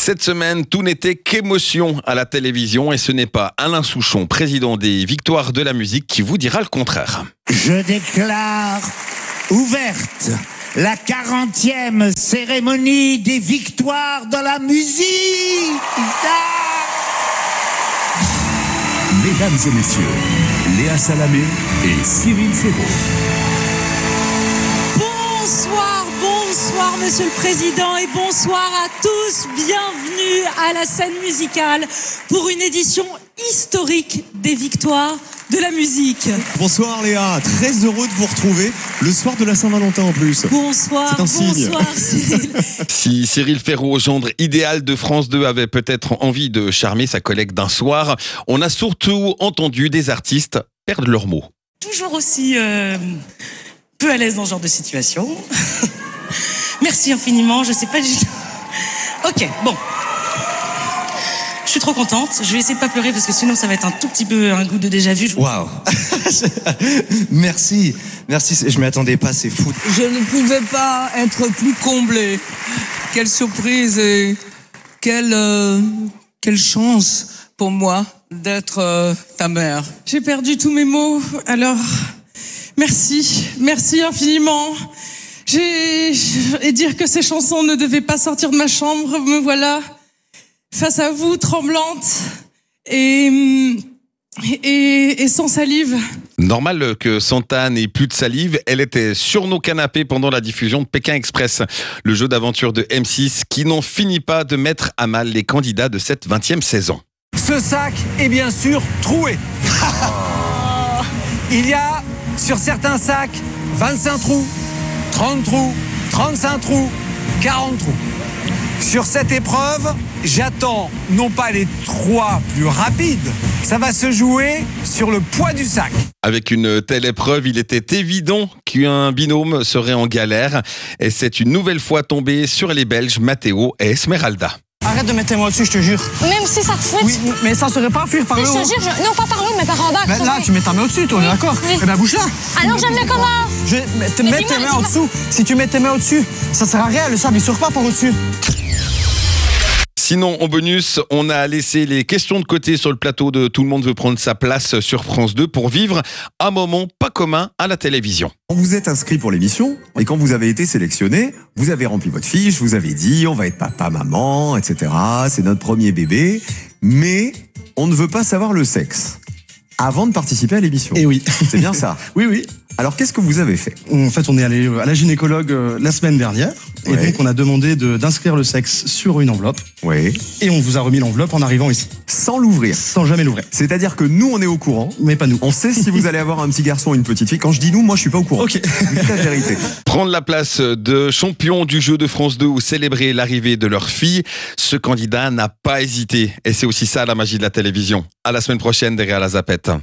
Cette semaine, tout n'était qu'émotion à la télévision et ce n'est pas Alain Souchon, président des Victoires de la musique, qui vous dira le contraire. Je déclare ouverte la 40e cérémonie des Victoires de la musique. Mesdames et messieurs, Léa Salamé et Cyril Ferraud. Bonsoir Monsieur le Président et bonsoir à tous. Bienvenue à la scène musicale pour une édition historique des Victoires de la musique. Bonsoir Léa, très heureux de vous retrouver le soir de la Saint-Valentin en plus. Bonsoir, c'est un signe. Bonsoir Cyril. Si Cyril Ferraud, gendre idéal de France 2, avait peut-être envie de charmer sa collègue d'un soir, on a surtout entendu des artistes perdre leurs mots. Toujours aussi peu à l'aise dans ce genre de situation. Merci infiniment, je sais pas du tout. Ok, bon. Je suis trop contente. Je vais essayer de pas pleurer parce que sinon ça va être un tout petit peu un goût de déjà vu. Waouh. Merci, je m'y attendais pas, c'est fou. Je ne pouvais pas être plus comblée. Quelle surprise et quelle chance pour moi d'être ta mère. J'ai perdu tous mes mots, alors merci infiniment. Et dire que ces chansons ne devaient pas sortir de ma chambre, me voilà face à vous, tremblante et sans salive. Normal que Santa n'ait plus de salive, elle était sur nos canapés pendant la diffusion de Pékin Express, le jeu d'aventure de M6 qui n'en finit pas de mettre à mal les candidats de cette 20e saison. Ce sac est bien sûr troué. Il y a sur certains sacs 25 trous, 30 trous, 35 trous, 40 trous. Sur cette épreuve, j'attends non pas les 3 plus rapides, ça va se jouer sur le poids du sac. Avec une telle épreuve, il était évident qu'un binôme serait en galère et c'est une nouvelle fois tombé sur les Belges Matteo et Esmeralda. Arrête de mettre tes mains au-dessus, je te jure. Même si ça refouette. Oui, mais ça serait pas fuir par le haut. Je te jure, non pas par le haut, mais par en bas. Mais là, tu mets ta main au-dessus, toi, on est d'accord? Oui. Eh ben, bouge-la. Alors je mets comment? Mets tes mains en dessous. Si tu mets tes mains au-dessus, ça sert à rien, le sable, il sort pas par au-dessus. Sinon, en bonus, on a laissé les questions de côté sur le plateau de Tout le monde veut prendre sa place sur France 2 pour vivre un moment pas commun à la télévision. Vous êtes inscrit pour l'émission et quand vous avez été sélectionné, vous avez rempli votre fiche, vous avez dit on va être papa, maman, etc. C'est notre premier bébé, mais on ne veut pas savoir le sexe avant de participer à l'émission. Et oui. C'est bien ça? Oui. Alors qu'est-ce que vous avez fait? En fait, on est allé à la gynécologue la semaine dernière. Et donc, on a demandé d'inscrire le sexe sur une enveloppe. Oui. Et on vous a remis l'enveloppe en arrivant ici. Sans l'ouvrir? Sans jamais l'ouvrir. C'est-à-dire que nous, on est au courant. Mais pas nous. On sait si vous allez avoir un petit garçon ou une petite fille. Quand je dis nous, moi, je suis pas au courant. Ok. C'est la vérité. Prendre la place de champion du jeu de France 2 ou célébrer l'arrivée de leur fille, ce candidat n'a pas hésité. Et c'est aussi ça la magie de la télévision. À la semaine prochaine derrière la zapette.